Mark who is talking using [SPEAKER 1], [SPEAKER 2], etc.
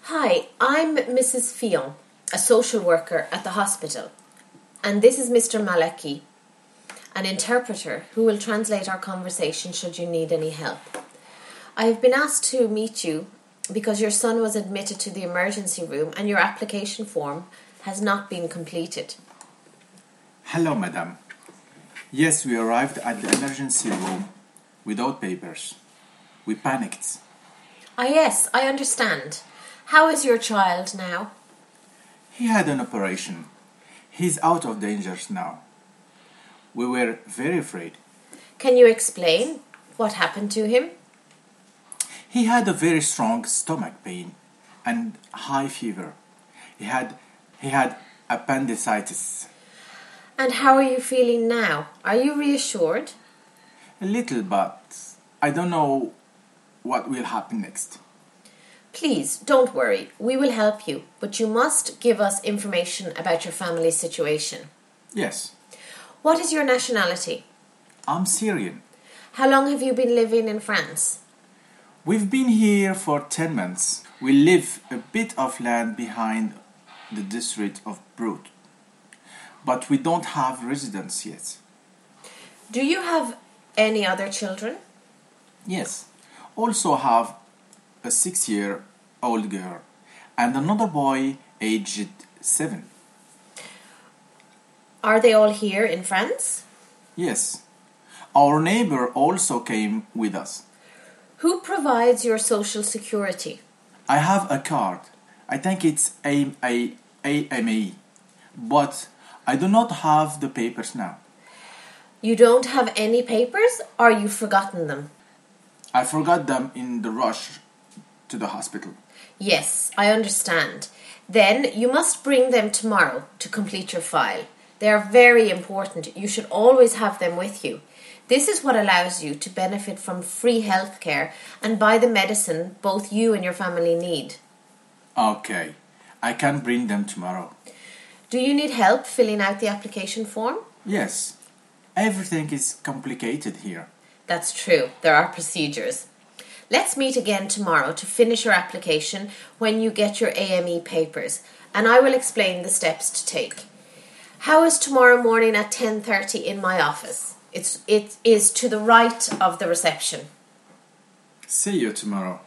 [SPEAKER 1] Hi, I'm Mrs. Fionn, a social worker at the hospital, and this is Mr. Maleki, an interpreter who will translate our conversation should you need any help. I have been asked to meet you because your son was admitted to the emergency room and your application form has not been completed.
[SPEAKER 2] Hello, madam. Yes, we arrived at the emergency room without papers. We panicked.
[SPEAKER 1] Yes, I understand. How is your child now?
[SPEAKER 2] He had an operation. He's out of dangers now. We were very afraid.
[SPEAKER 1] Can you explain what happened to him?
[SPEAKER 2] He had a very strong stomach pain and high fever. He had appendicitis.
[SPEAKER 1] And how are you feeling now? Are you reassured?
[SPEAKER 2] A little, but I don't know what will happen next.
[SPEAKER 1] Please, don't worry. We will help you, but you must give us information about your family's situation.
[SPEAKER 2] Yes,
[SPEAKER 1] What is your nationality?
[SPEAKER 2] I'm Syrian.
[SPEAKER 1] How long have you been living in France?
[SPEAKER 2] We've been here for 10 months. We live a bit of land behind the district of Brut, but we don't have residence yet.
[SPEAKER 1] Do you have any other children?
[SPEAKER 2] Yes, also have a 6-year-old girl and another boy aged 7.
[SPEAKER 1] Are they all here in France?
[SPEAKER 2] Yes, our neighbor also came with us.
[SPEAKER 1] Who provides your social security?
[SPEAKER 2] I have a card. I think it's AME, but I do not have the papers now.
[SPEAKER 1] You don't have any papers, or you've forgotten them?
[SPEAKER 2] I forgot them in the rush to the hospital.
[SPEAKER 1] Yes, I understand. Then you must bring them tomorrow to complete your file. They are very important. You should always have them with you. This is what allows you to benefit from free healthcare and buy the medicine both you and your family need.
[SPEAKER 2] Okay, I can bring them tomorrow.
[SPEAKER 1] Do you need help filling out the application form?
[SPEAKER 2] Yes, everything is complicated here.
[SPEAKER 1] That's true. There are procedures. Let's meet again tomorrow to finish your application when you get your AME papers, and I will explain the steps to take. How is tomorrow morning at 10:30 in my office? It is to the right of the reception.
[SPEAKER 2] See you tomorrow.